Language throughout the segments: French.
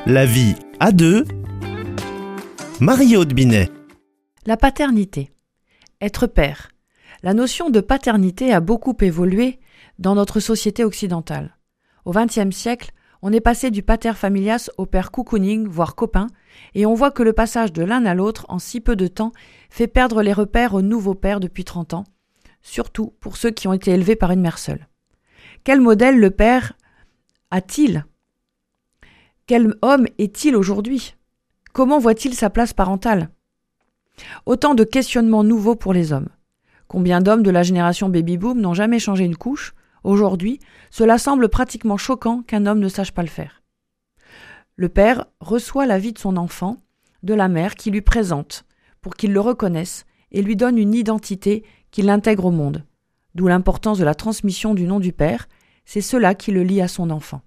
La vie à deux. Marie-Aude Binet. La paternité. Être père. La notion de paternité a beaucoup évolué dans notre société occidentale. Au XXe siècle, on est passé du pater familias au père cocooning, voire copain, et on voit que le passage de l'un à l'autre en si peu de temps fait perdre les repères aux nouveaux pères depuis 30 ans, surtout pour ceux qui ont été élevés par une mère seule. Quel modèle le père a-t-il ? Quel homme est-il aujourd'hui ? Comment voit-il sa place parentale ? Autant de questionnements nouveaux pour les hommes. Combien d'hommes de la génération baby-boom n'ont jamais changé une couche ? Aujourd'hui, cela semble pratiquement choquant qu'un homme ne sache pas le faire. Le père reçoit la vie de son enfant, de la mère qui lui présente, pour qu'il le reconnaisse et lui donne une identité qui l'intègre au monde. D'où l'importance de la transmission du nom du père, c'est cela qui le lie à son enfant.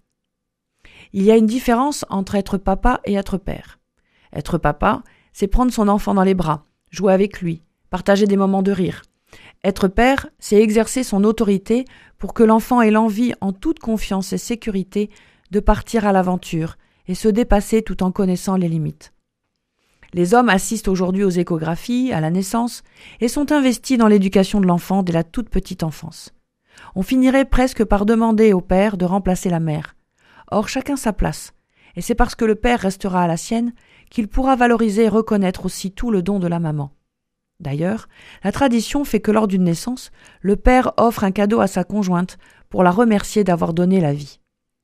Il y a une différence entre être papa et être père. Être papa, c'est prendre son enfant dans les bras, jouer avec lui, partager des moments de rire. Être père, c'est exercer son autorité pour que l'enfant ait l'envie, en toute confiance et sécurité, de partir à l'aventure et se dépasser tout en connaissant les limites. Les hommes assistent aujourd'hui aux échographies, à la naissance, et sont investis dans l'éducation de l'enfant dès la toute petite enfance. On finirait presque par demander au père de remplacer la mère. Or, chacun sa place, et c'est parce que le père restera à la sienne qu'il pourra valoriser et reconnaître aussi tout le don de la maman. D'ailleurs, la tradition fait que lors d'une naissance, le père offre un cadeau à sa conjointe pour la remercier d'avoir donné la vie.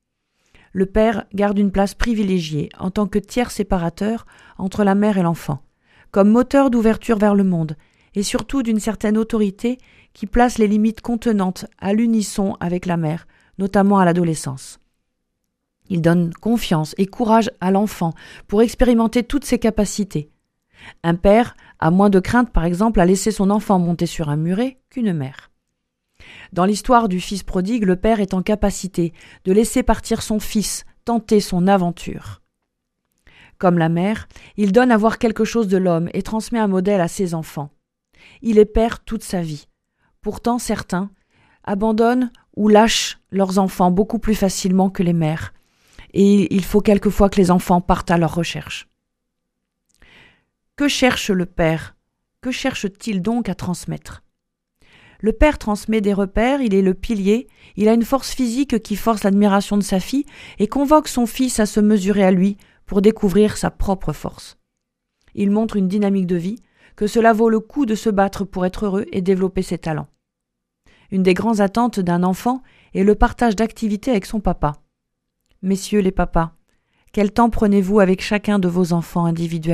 Le père garde une place privilégiée en tant que tiers séparateur entre la mère et l'enfant, comme moteur d'ouverture vers le monde, et surtout d'une certaine autorité qui place les limites contenantes à l'unisson avec la mère, notamment à l'adolescence. Il donne confiance et courage à l'enfant pour expérimenter toutes ses capacités. Un père a moins de crainte, par exemple, à laisser son enfant monter sur un muret qu'une mère. Dans l'histoire du fils prodigue, le père est en capacité de laisser partir son fils, tenter son aventure. Comme la mère, il donne à voir quelque chose de l'homme et transmet un modèle à ses enfants. Il est père toute sa vie. Pourtant, certains abandonnent ou lâchent leurs enfants beaucoup plus facilement que les mères. Et il faut quelquefois que les enfants partent à leur recherche. Que cherche le père ? Que cherche-t-il donc à transmettre ? Le père transmet des repères, il est le pilier, il a une force physique qui force l'admiration de sa fille et convoque son fils à se mesurer à lui pour découvrir sa propre force. Il montre une dynamique de vie, que cela vaut le coup de se battre pour être heureux et développer ses talents. Une des grandes attentes d'un enfant est le partage d'activités avec son papa. Messieurs les papas, quel temps prenez-vous avec chacun de vos enfants individuellement ?